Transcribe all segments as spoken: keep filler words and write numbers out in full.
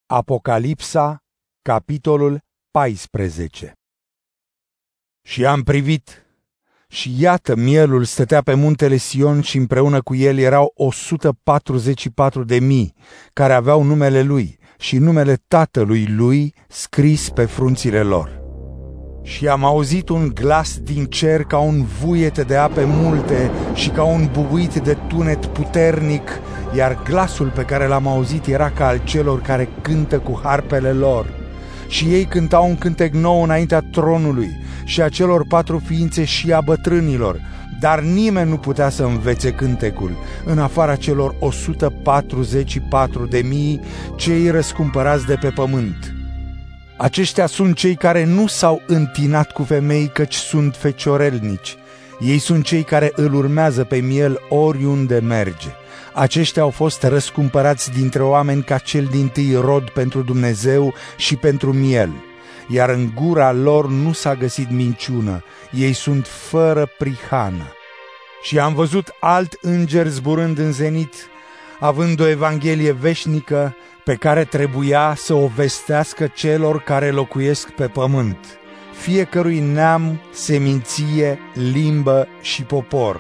Apocalipsa, capitolul paisprezece. Și am privit, și iată, mielul stătea pe muntele Sion și împreună cu el erau o sută patruzeci și patru de mii, care aveau numele lui și numele tatălui lui scris pe frunțile lor. Și am auzit un glas din cer ca un vuiete de ape multe și ca un bubuit de tunet puternic, iar glasul pe care l-am auzit era ca al celor care cântă cu harpele lor. Și ei cântau un cântec nou înaintea tronului și a celor patru ființe și a bătrânilor, dar nimeni nu putea să învețe cântecul, în afara celor o sută patruzeci și patru de mii cei răscumpărați de pe pământ. Aceștia sunt cei care nu s-au întinat cu femei, căci sunt feciorelnici. Ei sunt cei care îl urmează pe miel oriunde merge. Aceștia au fost răscumpărați dintre oameni ca cel dintâi rod pentru Dumnezeu și pentru miel, iar în gura lor nu s-a găsit minciună, ei sunt fără prihană. Și am văzut alt înger zburând în zenit, având o evanghelie veșnică pe care trebuia să o vestească celor care locuiesc pe pământ, fiecărui neam, seminție, limbă și popor.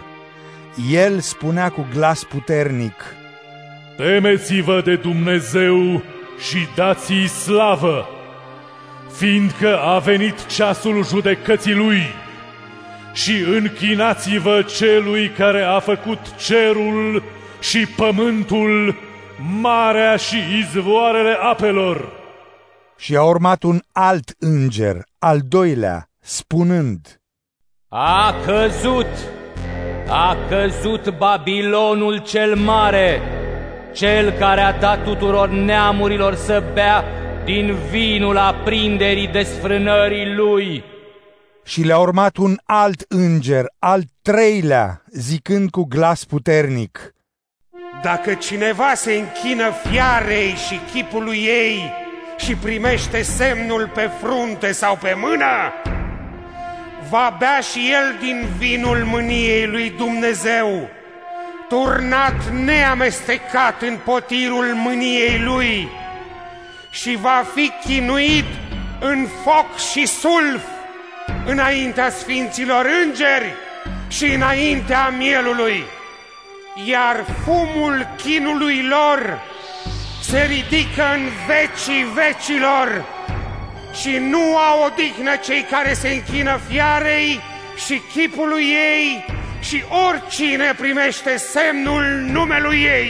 El spunea cu glas puternic: Temeți-vă de Dumnezeu și dați-i slavă, fiindcă a venit ceasul judecății Lui, și închinați-vă celui care a făcut cerul și pământul, marea și izvoarele apelor. Și a urmat un alt înger, al doilea, spunând: A căzut, a căzut Babilonul cel mare, cel care a dat tuturor neamurilor să bea din vinul aprinderii desfrânării lui. Și le-a urmat un alt înger, al treilea, zicând cu glas puternic: Dacă cineva se închină fiarei și chipului ei și primește semnul pe frunte sau pe mână, va bea și el din vinul mâniei lui Dumnezeu, turnat neamestecat în potirul mâniei lui, și va fi chinuit în foc și sulf înaintea sfinților îngeri și înaintea mielului. Iar fumul chinului lor se ridică în vecii vecilor și nu au odihnă cei care se închină fiarei și chipului ei și oricine primește semnul numelui ei.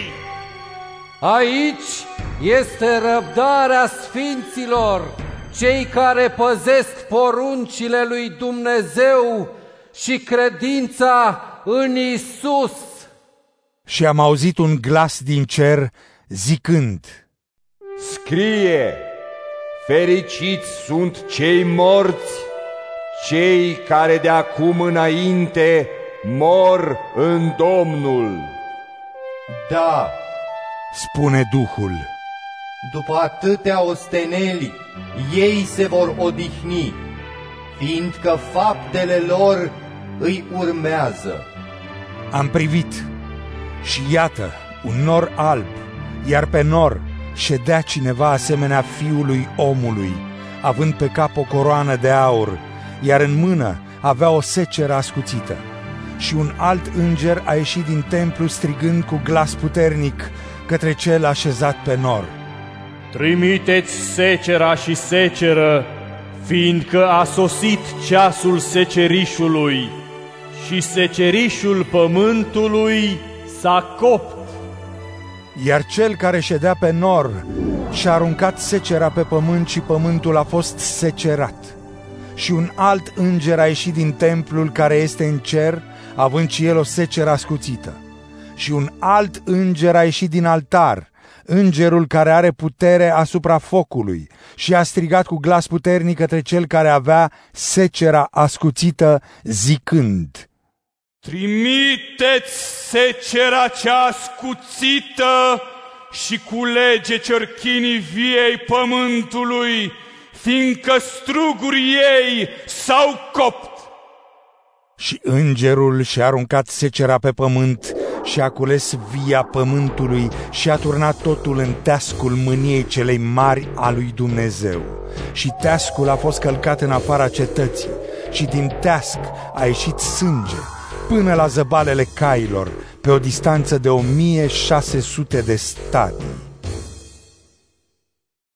Aici este răbdarea sfinților, cei care păzesc poruncile lui Dumnezeu și credința în Isus. Și am auzit un glas din cer zicând: Scrie, fericiți sunt cei morți, cei care de acum înainte mor în Domnul. Da, spune Duhul, după atâtea osteneli, ei se vor odihni, fiindcă faptele lor îi urmează. Am privit și iată, un nor alb, iar pe nor ședea cineva asemenea fiului omului, având pe cap o coroană de aur, iar în mână avea o seceră ascuțită. Și un alt înger a ieșit din templu strigând cu glas puternic către cel așezat pe nor: Trimiteți secera și seceră, fiindcă a sosit ceasul secerișului și secerișul pământului s-a copt. Iar cel care ședea pe nor și-a aruncat secera pe pământ și pământul a fost secerat. Și un alt înger a ieșit din templul care este în cer, având și el o seceră ascuțită. Și un alt înger a ieșit din altar, îngerul care are putere asupra focului, și a strigat cu glas puternic către cel care avea secera ascuțită, zicând: Trimiteți secera cea ascuțită și culege ciorchinii viei pământului, fiindcă strugurii ei s-au copt. Și îngerul și-a aruncat secera pe pământ și a cules via pământului și a turnat totul în teascul mâniei celei mari a lui Dumnezeu. Și teascul a fost călcat în afara cetății și din teasc a ieșit sânge până la zăbalele cailor, pe o distanță de o mie șase sute de stadii.